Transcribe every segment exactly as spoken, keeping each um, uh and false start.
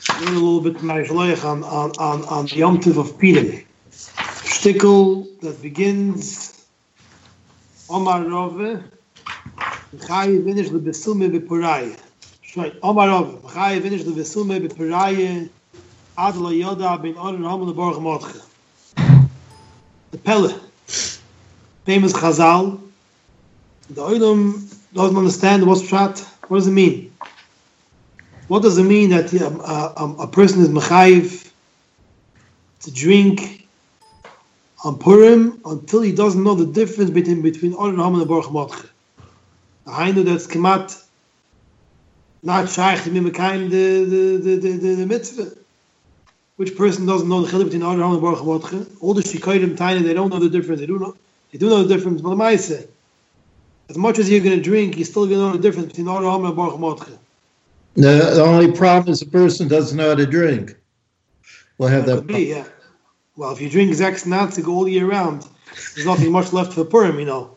learn a little bit my shloich on on on on the Yom Tov of Purim. Shtickle that begins Omar Rove, Chai finish the Besume bePurai. Right, Omar Rove, Chai finish the Besume bePurai. Adla Yoda bin Oren Hamel Borg Motche. The Pelle, famous Chazal. The Olam doesn't understand what's pshat. What does it mean? What does it mean that um, uh, um, a person is mechayiv to drink on Purim until he doesn't know the difference between between Oren Hamel and Borg Motche? I know that's kemat not shaykh to be mekayim the the the the the mitzvah. Which person doesn't know the chiluk between Oren Hamel and Borg Motche? All the shikoyim tiny, they don't know the difference. They do know they do know the difference. But the Maaseh, as much as you're going to drink, you're still going to know the difference between Oren Hamel and Borg Motche. The, the only problem is the person doesn't know how to drink. We'll have that. That could be, yeah. Well, if you drink Zaks Nazi all year round, there's nothing much left for Purim, you know.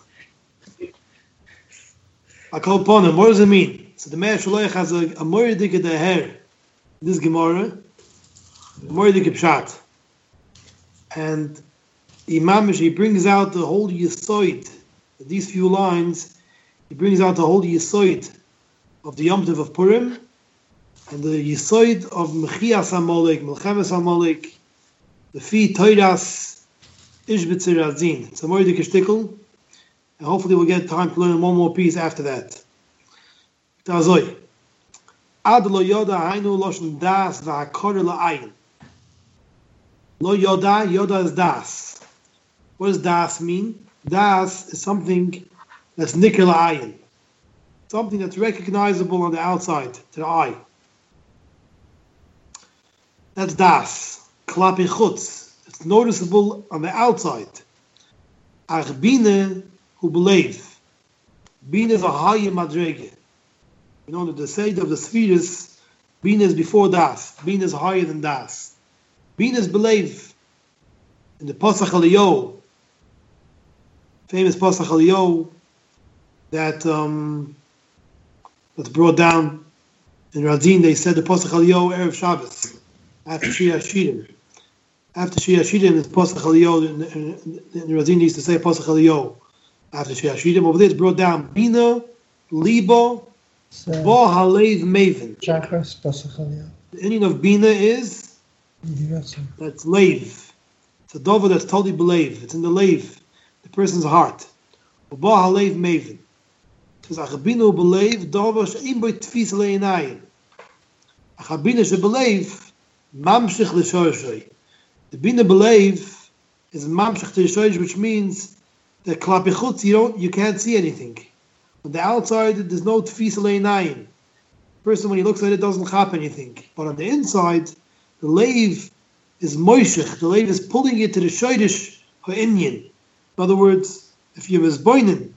I call upon him. What does it mean? So the Meir Shaloich has a, a Moiridik at the hair. This Gemara, Moiridik Pshat. And Imam, he brings out the whole Yesoid. These few lines, he brings out the whole Yesoid of the Yom Tov of Purim, and the Yesoid of Mechias HaMolek, Melchemes HaMolek, the Fi Toiras Ishbitzer Azin. It's a Moiridik Shtickle, and hopefully we'll get time to learn one more piece after that. Ta'azoi. Ad lo yoda hainu loshen das v'hakore la'ayin. Lo yoda, yoda is das. What does das mean? Das is something that's niker la'ayin. Something that's recognizable on the outside, to the eye. That's das. Klapi chutz. It's noticeable on the outside. Ach bine hu believe. Bine is a higher madrege. You know that the side of the spheres, bine is before das. Bine is higher than das. Bine is believe. In the Pasach Eliyahu, famous Pasach Eliyahu, that um, that's brought down in Radin. They said the Pasach Eliyahu Erev Shabbos after Shia Shidim. After Shia Shidim, it's Pasach Eliyahu. In, in, in Radin used to say Pasach Eliyahu after Shia Shidim. Over there, it's brought down Bina, Libo, Bo Halev Maven. Shachas Pasach Eliyahu. The ending of Bina is that's Lev. It's a dover that's totally believe. It's in the Lev, the person's heart. Bo Halev Maven. Says Achabinu believe dover she'im bo tfis le'inayim. Achabinu she believe mamshich l'shorshoi. The bina believe is mamshich to l'shorsh, which means that klapi chutz you don't you can't see anything. On the outside there's no tfis le'inayim. Person when he looks at it doesn't chap anything, but on the inside the leiv is moishich. The leiv is pulling it to the shoydish ha'inyan. In other words, if you was boinin.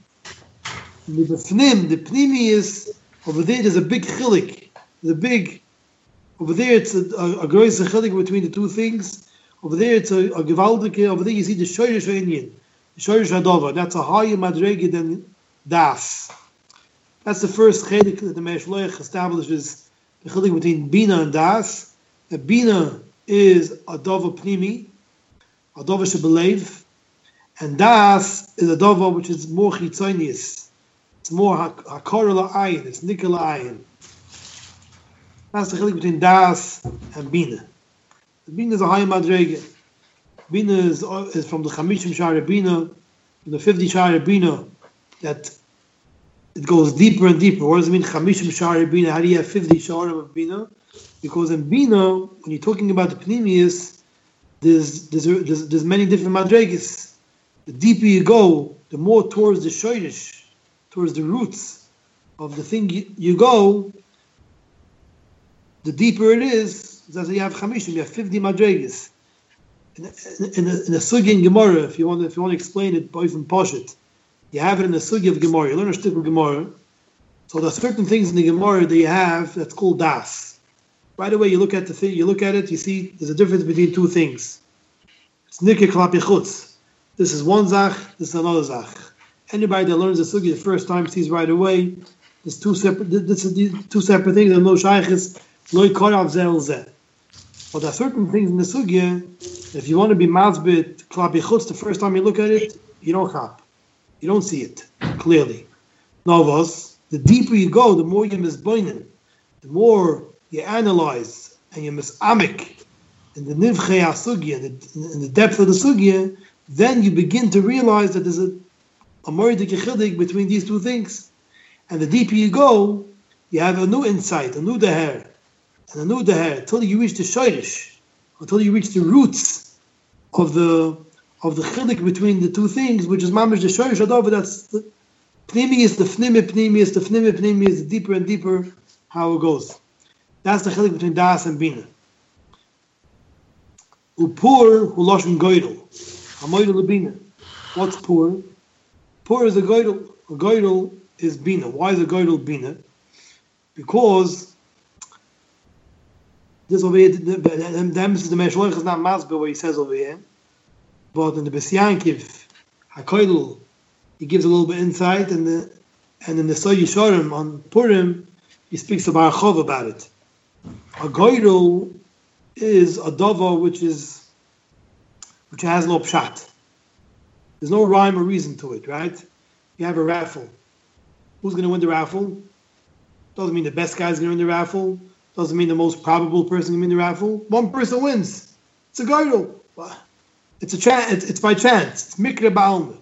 The pnim, the pnimi is over there. There's a big chilik. There's a big over there. It's a, a, a gross chilik between the two things. Over there, it's a, a gewaldige. Over there, you see the shoyrish Indian, the shoyrish hadova. That's a higher madrege than das. That's the first chilik that the Meir Shloich establishes the chilik between bina and das. The bina is a dova pnimi, a dova shebelev, and das is a dova which is more chitzonius. It's more hakor la'ayin. It's niker la'ayin. That's the chilik between das and bina. The bina is a high madrege. Bina is, is from the chamishim shari bina, from the fifty shari bina, that it goes deeper and deeper. What does it mean chamishim shari bina? How do you have fifty shari of bina? Because in bina, when you're talking about the pnimius, there's there's there's, there's many different madreges. The deeper you go, the more towards the shoyrish, towards the roots of the thing you, you go, the deeper it is. That's why you have chamishim, you have fifty madreges. In, in, in, a, in a sugi in Gemara, if you want, if you want to explain it, boy from Poshet, you have it in the sugi of Gemara. You learn a stick of Gemara. So there are certain things in the Gemara that you have that's called das. Right away, you look at the thing, you look at it, you see there's a difference between two things. It's nikir klapi chutz. This is one zach, this is another zach. Anybody that learns the sugi the first time sees right away there's two separate this is two separate things. There's no shaykhs Loi korav zeh el zeh. But there are certain things in the sugya, if you want to be mazbit klapi chutz the first time you look at it, you don't chap. You don't see it clearly. Novos, the deeper you go, the more you misboinen, the more you analyze and you misamik in the nivchei sugya, in the depth of the sugya, then you begin to realize that there's a a moedik yichidik between these two things. And the deeper you go, you have a new insight, a new deher, and a new deher, until you reach the shoyrish, until you reach the roots of the of the chilik between the two things, which is mamish the shoyrish adov. That's the pnimius, the fnimi pnimius, the fnimi pnimius, the deeper and deeper how it goes. That's the chilik between das and bina. Upur hu loshen goydel, hamoydel lebina. What's pur? Pur is a goydel. A goydel is bina. Why is a goydel bina? Because this over here, the, the, the emphasis of the Meshloich is not masber what he says over here, but in the Besyankiv, HaKoydel, he gives a little bit insight, and the and in the Soy Yishorim on Purim, he speaks to Barachov about it. A goydel is a dava which is which has no pshat. There's no rhyme or reason to it, right? You have a raffle. Who's going to win the raffle? Doesn't mean the best guy's going to win the raffle. Doesn't mean the most probable person can win the raffle. One person wins. It's a goydel. It's a chance. It's, it's by chance. It's mikra ba'alma,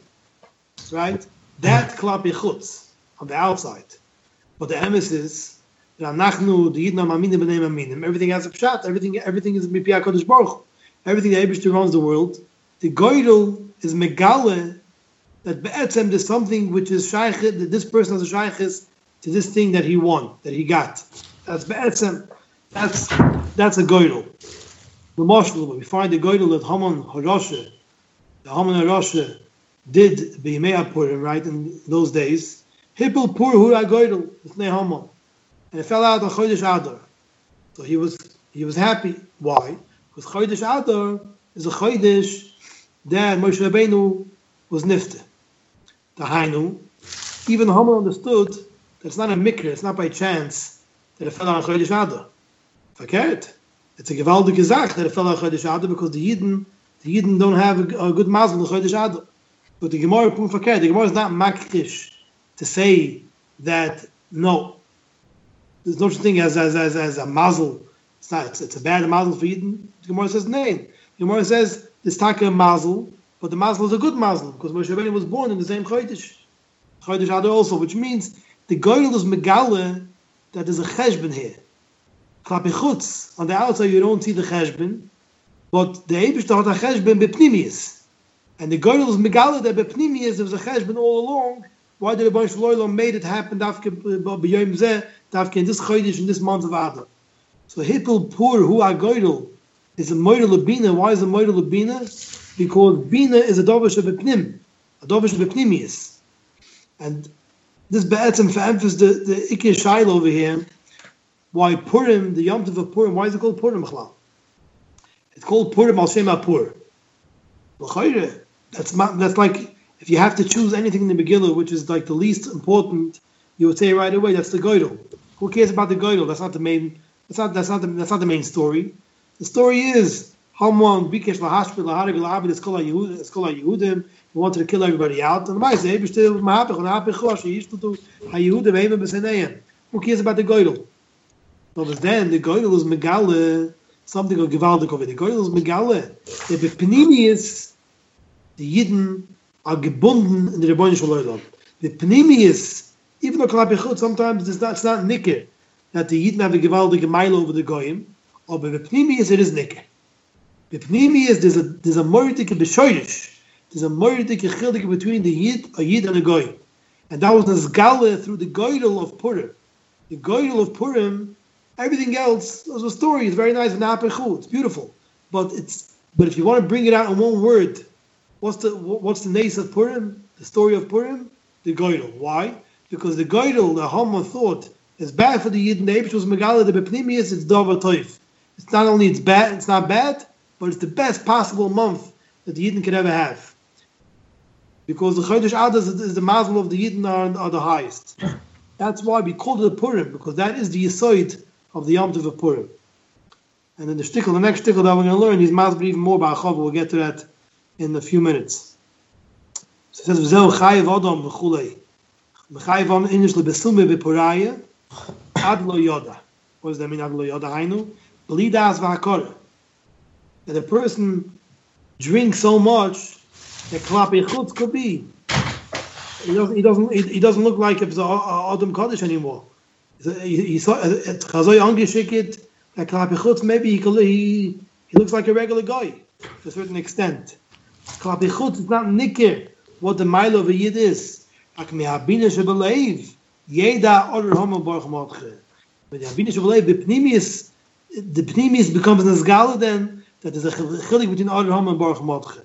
right? That klapi chutz on the outside, but the emes is that anachnu the yidna maminim b'nei maminim. Everything has a pshat. Everything. Everything is mipi HaKadosh Baruch Hu. Everything that Eibishter runs the world. The goydel is megale that be'etzem there's something which is shaykh, that this person has a shaykhis to this thing that he won, that he got. That's be'etzem. That's that's a goydel. The Mashal, we find the goydel that Haman Harasha, the Haman Harasha did b'yimei Purim, right, in those days. Hippel pur hu goydel b'fnei Haman, and it fell out on Chodesh Adar. So he was he was happy. Why? Because Chodesh Adar is a Chodesh that Moshe Rabbeinu was nifte. The Hainu, even Haman understood that it's not a mikra, it's not by chance that it fell on Chodesh Adar. Verkehrt. It's a gewaltige Sache that it fell on Chodesh Adar because the Yidden, the Yidden don't have a, a good mazel in Chodesh Adar. But the Gemara proved verkehrt. The Gemara is not makrish to say that no, there's no such thing as as as, as a mazel. It's not. It's, it's a bad mazel for Yidden. The Gemara says nay. The Gemara says this taka mazel, but the mazel is a good mazel because Moshe Rabbeinu was born in the same Chodesh. Chodesh Adar also, which means the goyel is megale that there's a cheshbon here. Klapi chutz, on the outside you don't see the cheshbon, but the Eibishter had a cheshbon bepnimius. And the goyel is megale that bepnimius there was a cheshbon all along. Why did the Baruch Shalom made it happen dafke b'yom zeh, dafke in this Chodesh, in this month of Adar? So hippel pur hu a goyel is a moidel of bina. Why is a moidel of bina? Because bina is a dovish of bepnim, a dovish of bepnimius. And this be'etzem for emphasis the the ikir shail over here. Why Purim, the Yom Tov of Purim? Why is it called Purim? It's called Purim al Shem HaPur. That's that's like if you have to choose anything in the Megillah, which is like the least important, you would say right away that's the Goydel. Who cares about the Goydel? That's not the main. That's not that's not the, that's not the main story. The story is Haman bikesh lahashpil laharig lahabid eskola Yehudim eskola Yehudim. He wanted to kill everybody out. And the Ma'aseh b'shtil ma'apich and ha'apich she used to do haYehudim even b'senayim. Who cares about the Goydel? But then the goydel is megale something of gewaldig over. The goydel is megale. The bepnimius, the Yidden are gebunden in the Rebbeinu Shalom. The pnimius, even though klapi chutz, sometimes it's not, it's not nicker that the Yidden have a gewaldige mile over the goyim, or by bepnimius it is nicker. Bepnimius there's a there's a moritike b'shoyish. There's a moritike childik between the Yid, a Yid and a goyim, and that was nazgale through the goydel of Purim. The goydel of Purim. Everything else was a story. It's very nice and it's beautiful. But it's but if you want to bring it out in one word, what's the what's the nace of Purim? The story of Purim? The Goydel. Why? Because the Goydel, the Haman thought, is bad for the Yidden. The Eibush was Megala, the Bepnimius, it's Dava Toif. It's not only it's bad, it's not bad, but it's the best possible month that the Yidden could ever have. Because the Chodesh Adar is the mazel of the Yidden are, are the highest. That's why we call it a Purim, because that is the Yisoid of the Yom Tov of Purim. And then the shtickle, the next shtickle that we're going to learn, he's masber even more about Chava. We'll get to that in a few minutes. So it says, "V'zeu chayev adam v'chulei, v'chayev adam inish lebesume b'poraya, ad lo yoda." What does that mean? Ad lo yoda hainu b'li das v'hakora. That a person drinks so much that klapi chutz could be. He doesn't. He doesn't. He doesn't look like it's a adam kaddish anymore. He he saw it's chazoy angeshiket. Like klapi chutz, maybe he, he he looks like a regular guy to a certain extent. Klapi chutz is not nikir what the mile of a yid is. Like me habina shebeleiv yeda order homo baruch matche. But the habina shebeleiv the pnimius the pnimius becomes an esgala then that is a chilik between order homo and baruch matche.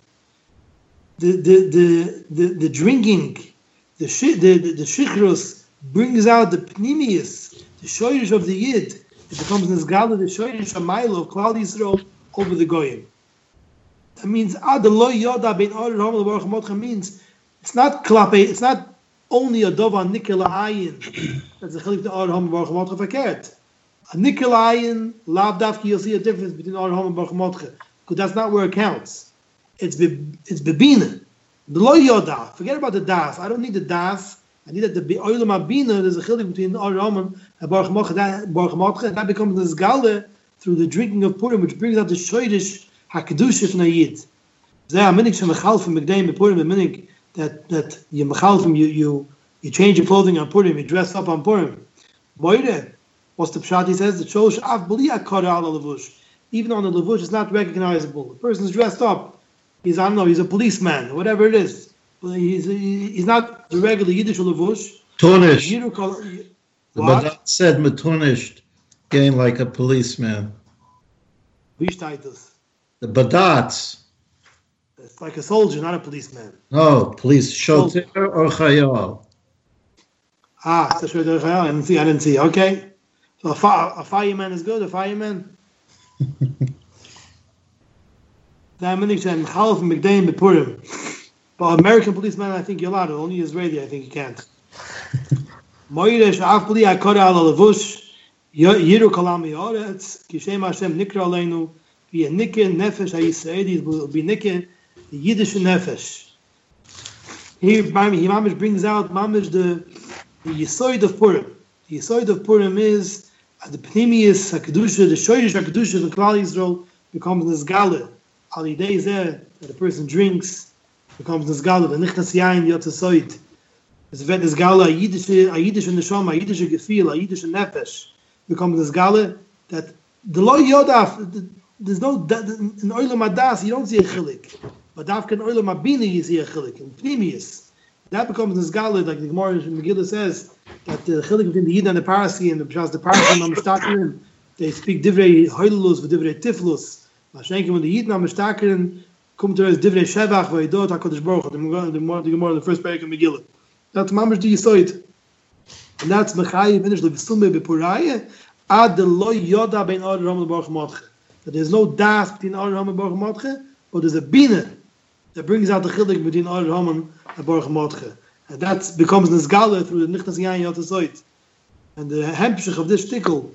The the the the the drinking the shi, the the, the shikros brings out the pnimius the shoyish of the yid. It becomes an esgala the shoyish a mile of Klal Yisrael over the goyim. That means ad lo yoda ben order homo baruch matche means it's not klape, it's not only a dova nikela ayin that's a chilik to order homo baruch matche verkehrt. A nikela ayin lav dafki you'll see a difference between order homo baruch matche because that's not where it counts. It's be, it's bebina. The lo yoda. Forget about the das. I don't need the das. I need that the oilam abina. There's a chilik between order homo and baruch matche. That baruch matche and that becomes the zgale through the drinking of Purim, which brings out the shoydish hakedush from a yid. Zeh a minik shemachal from Megdei in Purim a minik. That that you mechalfim, you you you change your clothing on Purim, you dress up on Purim. Moire, what's the pshat? He says the shosh av b'li akara ala levush. Even on the levush, it's not recognizable. The person's dressed up. He's I don't know. He's a policeman, whatever it is. But he's he's not the regular Yiddish levush. Tunished. The Badat said metunished, getting like a policeman. Vishtaitus. The Badats. It's like a soldier, not a policeman. No, police. Shoter or Chayal. Ah, it's a Shoter or Chayal. I didn't see. I didn't see. Okay. So a, fi- a fireman is good. A fireman. That many said Chalaf and McDain Bepurim. But American policeman, I think you're allowed. Only Israeli, I think you can't. Moirish Afli Akora ala Levush Yiru Kalami Oretz Kishem Hashem Nikra Aleinu Be a Nikke Nefesh HaYisraelis will be Nikke the Yiddish Nefesh. Here, he Mamish brings out Mamish the the Yisoid of Purim. The Yisoid of Purim is uh, the Pnimius HaKedusha, the Shoyish HaKedusha of Klal Yisrael becomes Nizgale. Ali days there that a person drinks becomes Nizgale. The Nichnas Yain Yotzasoid. It's a Nizgale, a Yiddish, a Yiddish Neshama, a Yiddish Gefil, a Yiddish Nefesh becomes Nizgale that the Lo Yodaf, there's no, in Oilam Adas, you don't see a chilik. But Dafka in Oilam Abini, you see a chilik. In Pnimius, that becomes Nizgale, like the Gemara in Megillah says, that the chilik between the Yid and the Parsi, and the Pshaz, the Parsi and the Mishtakirin, they speak Divrei Hoilulus with Divrei Tiflus. Mashenkim, when the Yid and the Mishtakirin come to us, Divrei Shevach, Vaidot, HaKadosh Baruch Hu, the Gemara in the first parak of Megillah. That's Mamash the Yisoid. And that's Mechayi finish the V'sume B'Puraya, Ad the Lo Yoda Ben Ar Ram Baruch Matche. That there's no das between Ar Ram and Baruch Matche, but there's a bina that brings out the chilik between Ar Ram and Baruch Matche. And that becomes Nizgala through the Nichnas Yain Yotasoid. And the hempshich of this shtickle,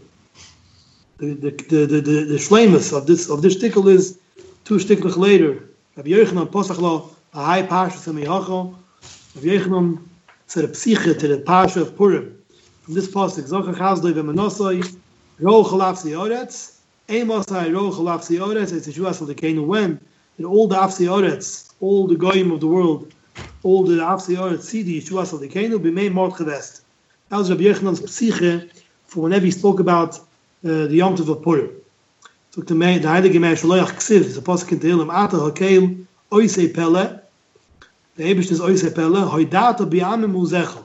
the the the the, the, the shleimus of this of this shtickle is two shticklich later. Rabbi Yochanan Posach Lo a high parsha Semiyacho. Rabbi Yochanan said a psiche to the parsha of Purim. From this pasuk, Zochar Chazdoi v'Menosoi Ro Chalafsi Oretz. Amosai Ro Chalafsi Oretz. It's Yeshua Salikeinu when that all the Afsi Oretz, all the goyim of the world, all the Afsi Oretz see the Yeshua Salikeinu b'mei Mord Chevest. That was Rabbi Yochanan's psiche for whenever he spoke about uh, the Yom Tov of Purim. So to me, the Heilige Meir Shaloyach Ksiv is a pasuk in Tehillim Ata Hakeil Oisei Pele. The Eibush is Oisei Pele Hoidata Bi'amim Uzecha.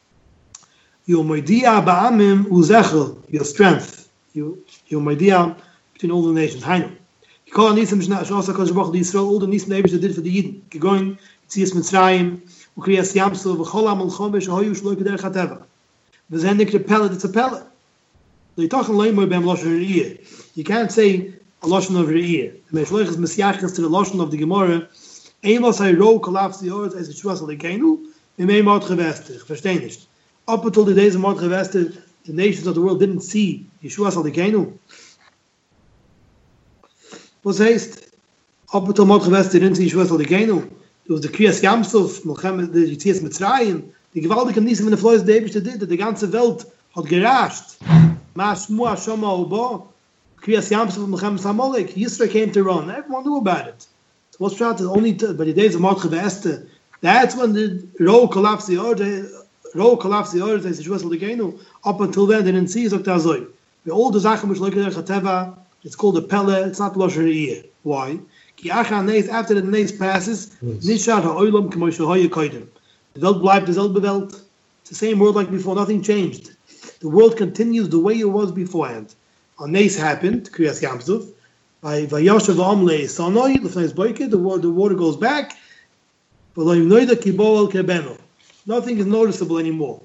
Your Moidia Ba'amim Uzecha, your strength. You your Moidia between all the nations. Hainu. You call on Nisim Shasa Kodesh Baruch Hu Yisrael, all the Nisim Eibush that did for the Yidden. Gegoin Tzias Mitzrayim Ukriyas Yamsel V'chol Amal Chomesh Hoyu Shloik Derech HaTeva. It's a pellet, it's a pellet. You can't say a lashon of re'iyah. The Meshloich is mesiachas to the lashon of the Gemara. Amos hayro kolapse the earth as Yeshua salikeinu. We may mord gevestig. Verstehen nicht. Up until the days of mord gevestig, the nations of the world didn't see Yeshua Salikeinu. Was heißt, up until Mordechai Esther didn't see Yeshua Salikeinu. There was the Kriyas Yamsuf, the Yitzias Mitzrayim, die gewaltige Nissen von der Fleiß der Eibischte did, die ganze Welt hat gerascht. Ma Shmua Shama Oba, Kriyas Yamsuf, Melchem Samolik, Yisra came to run. Everyone knew about it. So what's shot is only to, by the days of Mordechai Esther, that's when the Ro collapsed the order, Ro collapsed the order, says Yeshua Salikeinu. Up until then, they didn't see Zok Tazoi. The old Zachen, which like the Chateva, it's called a Pele, it's not Losher Ear. Why? Ki Acha Neis, after the Neis passes, Nishar HaOilam K'mo Shehoye Koidem. The Welt bleibt dieselbe Welt. It's the same world like before, nothing changed. The world continues the way it was beforehand. On Neis happened, Kriyas Yamsuf, by Vayoshev Amle Sanoi, L'fnei Zboike, the water, the water goes back, Nothing is noticeable anymore.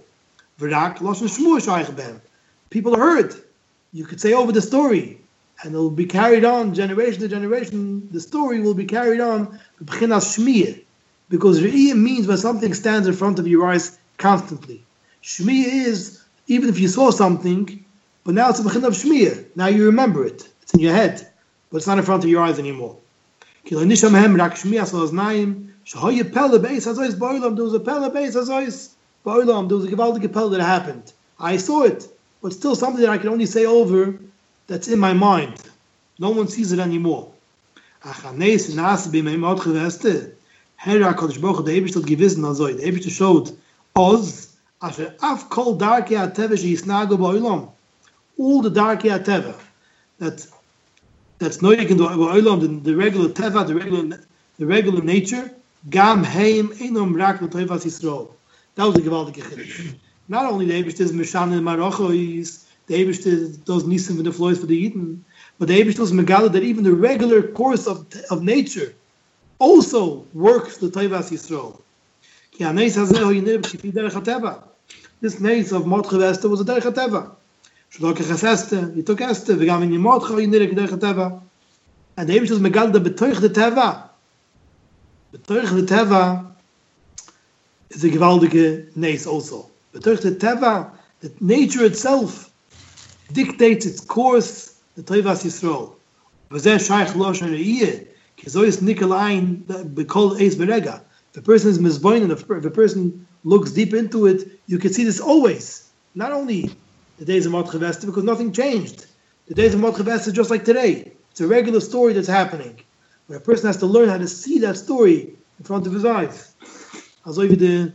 People heard. You could say over the story, and it will be carried on generation to generation. The story will be carried on because Re'iyah means when something stands in front of your eyes constantly. Shmiyah is even if you saw something, but now it's a bechin of Shmiyah. Now you remember it. It's in your head, but it's not in front of your eyes anymore. There was a pele base azois ba'olam. There was a pele base azois ba'olam. There was a gewaltige pele that happened. I saw it, but still something that I can only say over that's in my mind. No one sees it anymore. The Eibishter showed Oz asher af kol darkei hateva sheisnagu ba'olam. All the darkei hateva that that's noyek in the ba'olam, the regular teva, the regular the regular nature. Gam heim enom rak l'toivas Yisrael. That was the gewaltige chiddush. Not only the Eibishter is Meshan and Marochois, the Eibishter does Nisim and the Floys for the Eden, but the Eibishter is Megala that even the regular course of of nature also works the Toivas Yisrael. This nace of Mordechai Esther was a Derech HaTeva. Shlokeches Esther, he took Esther, v'gam in Mordechai Derech HaTeva. And the Eibishter is Megala that betoich the Teva. Betoich the Teva is a gewaldige nace also. Betoich the Teva, that nature itself dictates its course, the Toivas Yisrael. V'zeh shaykh loshen re'iyeh, ki zois nikel ein b'kol eis berega. If a person is mizboin, and if a person looks deep into it, you can see this always. Not only the days of Mordechai Esther, because nothing changed. The days of Mordechai Esther are just like today. It's a regular story that's happening. But a person has to learn how to see that story in front of his eyes. Also, the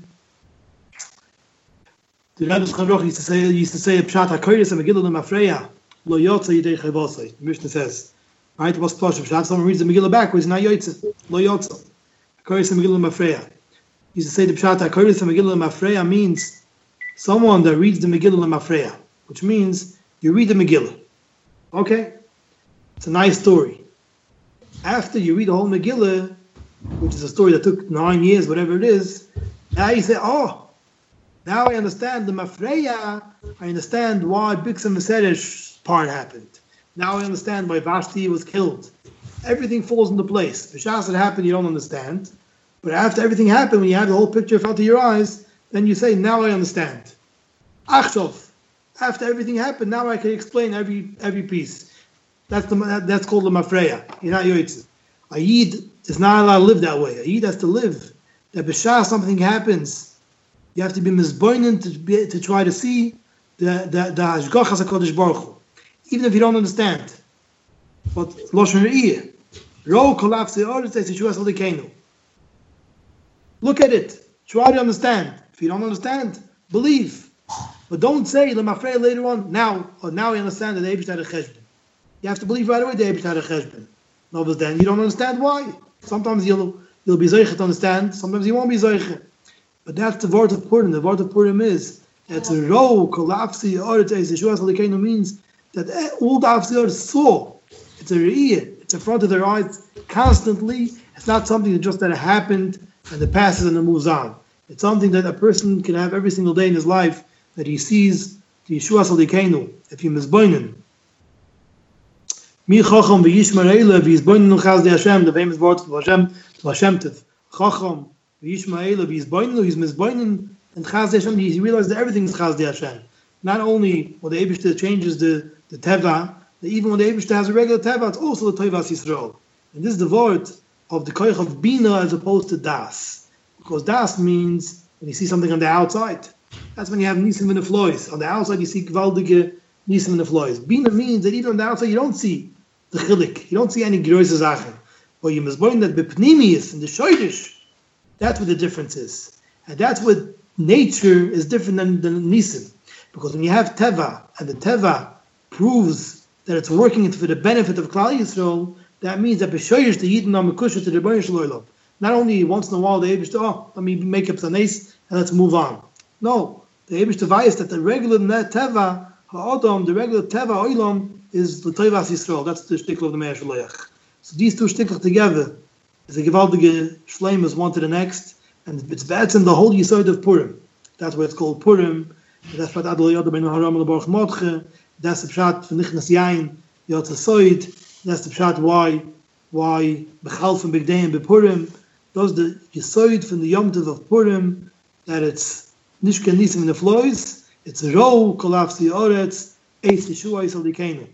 the Rebbe Chavrach used to say, used to say, Pshat HaKoyres HaMegillah L'Mafreya Lo Yotze Yidei Chayvosai. The Mishnah says, right? What's Pshat? Pshat, someone reads the Megillah backwards, not Yotze, Lo Yotze. HaKoyres HaMegillah L'Mafreya. He used to say the Pshat HaKoyres HaMegillah L'Mafreya means someone that reads the Megillah L'Mafreya, which means you read the Megillah. Okay? It's a nice story. After you read the whole Megillah, which is a story that took nine years, whatever it is, now you say, oh, now I understand the Mafreya, I understand why Bixam Viseresh part happened. Now I understand why Vashti was killed. Everything falls into place. If Shas it happened, you don't understand. But after everything happened, when you have the whole picture in front of your eyes, then you say, now I understand. Achshov, after everything happened, now I can explain every every piece. That's the that's called the Mafreya. You're not Yoitze. A Yid is not allowed to live that way. A Yid has to live. That B'shah something happens, you have to be mizboinen to be to try to see the the the Hashgachas HaKadosh Baruch Hu, even if you don't understand. But Loshen Re'iyah, Ro Kolaf Se'or says Yeshua Salikeinu. Look at it. Try to understand. If you don't understand, believe. But don't say L'Mafreya later on. Now, or now I understand that the Eibishter had a cheshbon. You have to believe right away the Eibishter had a cheshbon. No, but then you don't understand why. Sometimes you'll you'll be zeiche to understand. Sometimes you won't be zeiche. But that's the word of Purim. The word of Purim is that a ro kolapsi oretz Yeshua Salikeinu means that all the Avsiyar saw. It's a re'iyah. It's in front of their eyes constantly. It's not something that just that happened and it passes and it moves on. It's something that a person can have every single day in his life that he sees the Yeshua Salikeinu. If he mizboinen. Mi chacham v'yishmar eile v'yizboinen l'chaz de Hashem. The famous words of Hashem to Hashem Tev. Chacham v'yishmar eile v'yizboinen. He's mizboinen and chaz de Hashem. He realized that everything is chaz de Hashem. not only when the Eibishter changes the, the Teva, that even when the Eibishter has a regular Teva, it's also the Toivas Yisrael. And this is the word of the Koich of Bina as opposed to Das. Because Das means when you see something on the outside. That's when you have Nisim in the Flois. On the outside you see Gvaldige Nisim in the Flois. Bina means that even on the outside you don't see the Chilik. You don't see any größe Sachen. But you must learn that Bepnimius in the Shoidish, that's what the difference is. And that's what nature is different than the Nisim. Because when you have Teva, and the Teva proves that it's working for the benefit of Klal Yisrael, that means that B'shoyish the Yidden are Mekusha to the Rebbeinu Shalom. Not only once in a while the Eibush, oh, let me make up some ace and let's move on. No, the Eibush device that the regular Teva, Ha'odom, the regular Teva Oilom, is the Toivas Yisrael. That's the shtickle of the Meir Shaloyach. So these two shtickle together is a gewaltige Shleimus one to the next, and it's bad in the whole Yisod of Purim. That's why it's called Purim. That's what Adol Yoda Ben Haram Leborch Modche. That's the pshat for Nichnas Yain Yotze Soid. That's the pshat why why Bechal from Big Day and Bepurim. Those the Yisod from the Yom Tov of Purim, that it's Nishka Nisim in the Flois, it's Ro Kolafsi Oretz Eitz Yeshua Yisrael Dikeinu.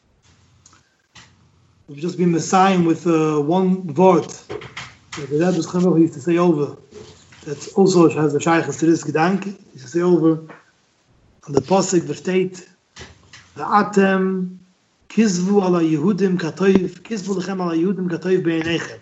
We've just been Messiah with uh, one word. The Rebbe Chaim used to say over. That also has a Shaykhs to this Gedanke. He used to say over on the Pasuk versteht the Atem Kizvu ala Yehudim katoiv Kizvu lechem ala Yehudim katoiv beinechem.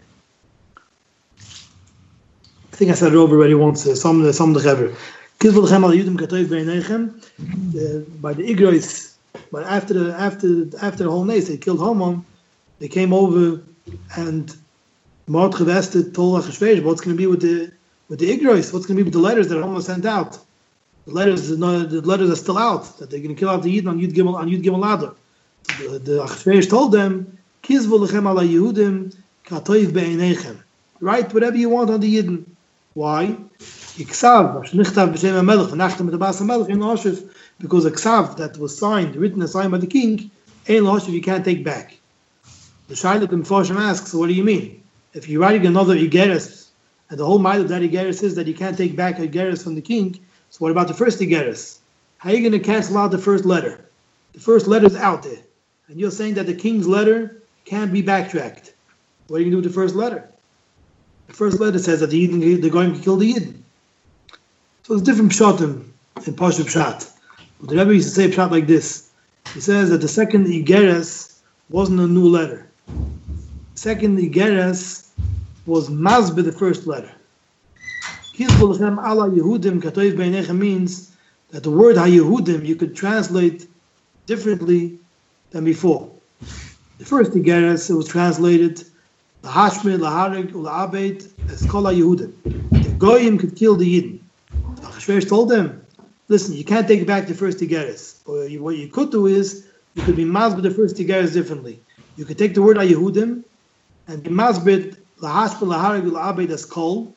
I think I said it over already once. Uh, some some of the Chaver Kizvu lechem ala Yehudim katoiv beinechem. By the Igros, but after the after after the whole nace they killed Haman. They came over and Mordechai Esther told Achashverosh what's going to be with the with the Igros, what's going to be with the letters that Haman sent out. The letters, the letters are still out that they're going to kill out the Yidden on Yud Gimel on Yud Gimel Adar. The, the Achashverosh told them, "Kizvu lechem ala Yehudim katoiv beinechem." Write whatever you want on the Yidden. Why? Iksav shnichtav b'shem hamelech v'nachtem mit b'as hamelech in Oshev, because a ksav that was signed, written and signed by the king, ein Oshev you can't take back. The Shaila the Mefarshim asks, so what do you mean? If you're writing another Igeres, and the whole mind of that Igeres is that you can't take back Igeres from the king, so what about the first Igeres? How are you going to cancel out the first letter? The first letter is out there. And you're saying that the king's letter can't be backtracked. What are you going to do with the first letter? The first letter says that the Yidden, they're going to kill the Yidden. So there's different pshatim in Pashup Pshat. The Rebbe used to say pshat like this. He says that the second Igeres wasn't a new letter. Second Igeres was Mazbe, the first letter. Kizvu lechem ala Yehudim katoiv beinechem means that the word ha-Yehudim you could translate differently than before. The first Igeres, it was translated lahashmid, laharig, ula'abed as kol ha-Yehudim. The Goyim could kill the Yidden. Achashverosh told them, listen, you can't take back the first Igeres. What you could do is you could be Mazbe the first Igeres differently. You could take the word ha-Yehudim and be Mazbid lahashmid, laharig, ula'abed as kol,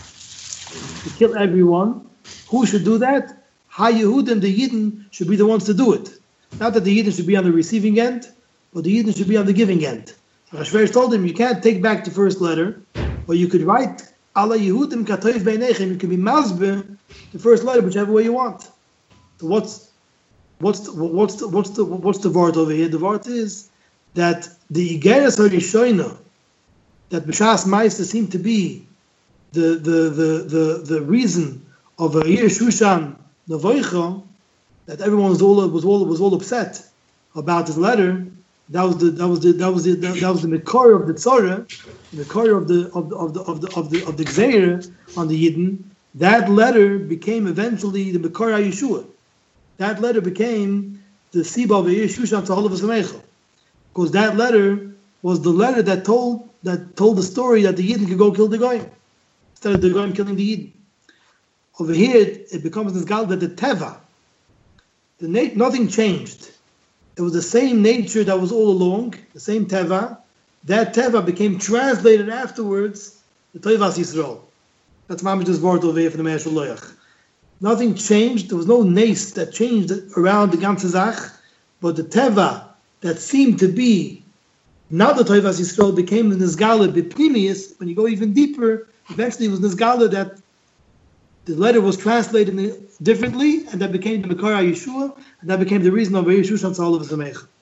to kill everyone. Who should do that? Ha-Yehudim, the Yidden, should be the ones to do it. Not that the Yidden should be on the receiving end, but the Yidden should be on the giving end. So Achashverosh told him, you can't take back the first letter, but you could write Ala Yehudim katoiv beinechem. You can be Mazbe the first letter, whichever way you want. So what's what's the, what's the, what's the what's the word over here? The word is that the Igeres HaRishoina, that B'shas Ma'aseh seemed to be the the the the, the reason of a Yir Shushan Nevoicha, that everyone was all was all was all upset about his letter. That was the that was the that was the that, that was the Mekor of the Tzorah, the Mekor of the of the of the of the of the of the Gzeir on the Yidden. That letter became eventually the Mekor HaYeshua. That letter became the Siba of Yir Shushan Tzahol V'Sameichel, because that letter was the letter that told that told the story that the Yidden could go kill the Goyim instead of the Goyim killing the Yidden. Over here, it, it becomes this gal that the Teva, the na- nothing changed. It was the same nature that was all along, the same Teva. That Teva became translated afterwards, the Toivas Yisrael. That's Mamish's word over here for the Meir Shaloyach. Nothing changed. There was no nace that changed around the ganze Zach, but the Teva that seemed to be not the Toivas Yisrael became the Nizgala B'Pnimius. When you go even deeper, eventually it was Nizgala that the letter was translated differently, and that became the Makara Yeshua, and that became the reason of Yeshua Shalom Zamecha.